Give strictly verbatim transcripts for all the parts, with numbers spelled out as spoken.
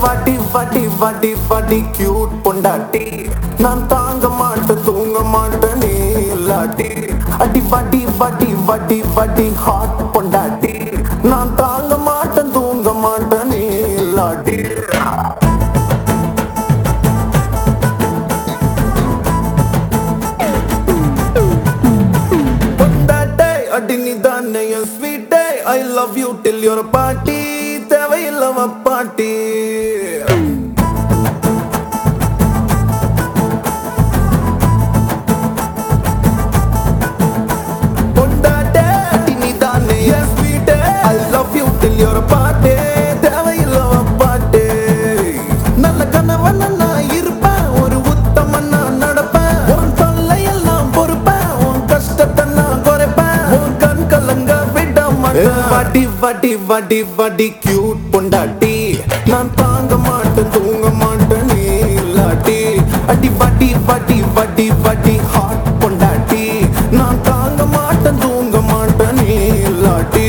வாட்டி வாட்டி வாட்டி வாட்டி கியூட் பொண்டாட்டி நான் தாங்க மாட்டேன் தூங்க மாட்டேன் நீ இல்லாட்டி அடி வாட்டி வாட்டி வாட்டி வாட்டி ஹாட் பொண்டாட்டி நான் தாங்க மாட்டேன் தூங்க மாட்டேன் நீ இல்லாட்டி பொண்டாட்டே அடி நீ தானே என் ஸ்வீட்டே I love you till you're a party தேவையில்லவ பாட்டி பொண்டாட்டே அடி நீ தானே என் ஸ்வீட்டே I love you till you're a party தேவையில்லவ பாட்டி நல்ல கனவன நான் இருப்பேன் ஒரு உத்தமன் நான் நடப்பேன் உன் தொல்லையெல்லாம் பொறுப்பேன் உன் கஷ்டத்தை நான் குறைப்பேன் உன் கண் கலங்க விட மாட்டேன் வாட்டி வாட்டி வாட்டி வாட்டி கியூட் பொண்டாட்டி நான் தாங்க மாட்டேன் தூங்க மாட்டேன் நீ இல்லாட்டி அடி வாட்டி வாட்டி வாட்டி வாட்டி ஹாட் பொண்டாட்டி நான் தாங்க மாட்டேன் தூங்க மாட்டேன் நீ இல்லாட்டி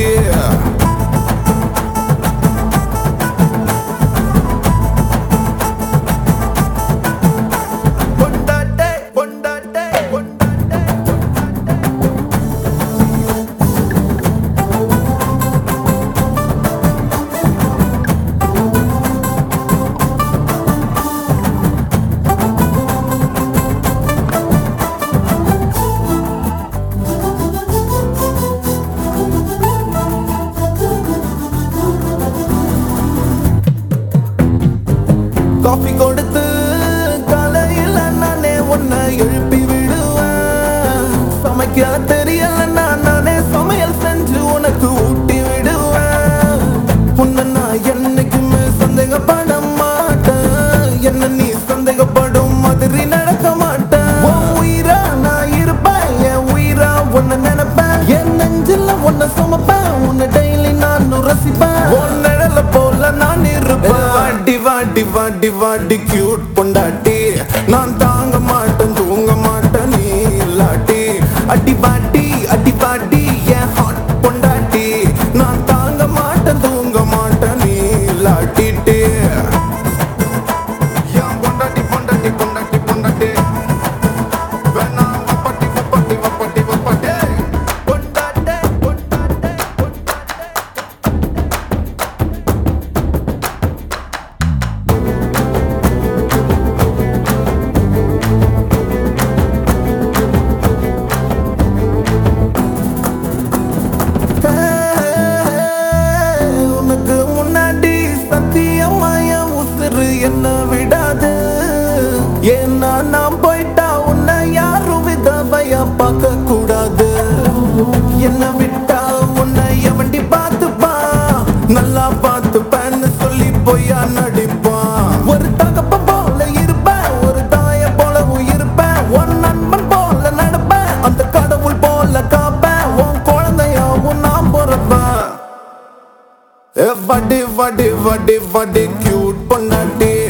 பொண்டாட்டே பொண்டாட்டே பொண்டாட்டே காஃபி கொடுத்து காலையில நானே உன்னை எழுப்பி விடுவேன் சமைக்க தெரியலன்னா நானே சமையல் செஞ்சு உனக்கு ஊட்டி விடுவேன் உன்னை நான் என்னைக்குமே சந்தேகப்பட மாட்டேன் என்ன நீ சந்தேகப்படும் மாதிரி நடக்க மாட்டேன் உன் உயிரா நான் இருப்பேன் என் உயிரா உன்னை நினைப்பேன் என் நெஞ்சில உன்னை சுமப்பேன் உன்னை டெய்லி நான் ரசிப்பேன் உன் நிழல போல நான் இருப்பேன் வாட்டி வாட்டி வாட்டி வாட்டி கியூட் பொண்டாட்டி நான் தாங்க மாட்டேன் தூங்க மாட்டேன் நீ இல்லாட்டி அடி வாட்டி அடி வாட்டி என் ஹாட் பொண்டாட்டி நான் தாங்க மாட்டேன் தூங்க மாட்டேன் நீ இல்லாட்டிட்டு என் பொண்டாட்டி பொண்டாட்டி பொண்டாட்டி பொண்டாட்டி வேணா வப்பாட்டி வப்பாட்டி வப்பாட்டி வப்பாட்டி பொண்டாட்டே பொண்டாட்டே பொண்டாட்டே உனக்கு முன்னாடி சத்தியமாய உசுறு என்ன விடாது ஏன்னா நான் போயிட்டா உன்னை யாரும் விதவையா பார்க்க கூடாது என்ன விட்டா உன்னை எவண்டி பார்த்துப்பா நல்லா பார்த்துப்பேன்னு சொல்லி பொய்யா நடிப்பான் ஒரு தகப்ப போல இருப்பேன் ஒரு தாய போலவும் இருப்பேன் உன் நண்பன் போல நடப்பேன் அந்த கடவுள் போல காப்பேன் உன் குழந்தையாவும் நான் பிறப்பேன் வடி வடி வடி வடி கியூட் பொண்டாட்டி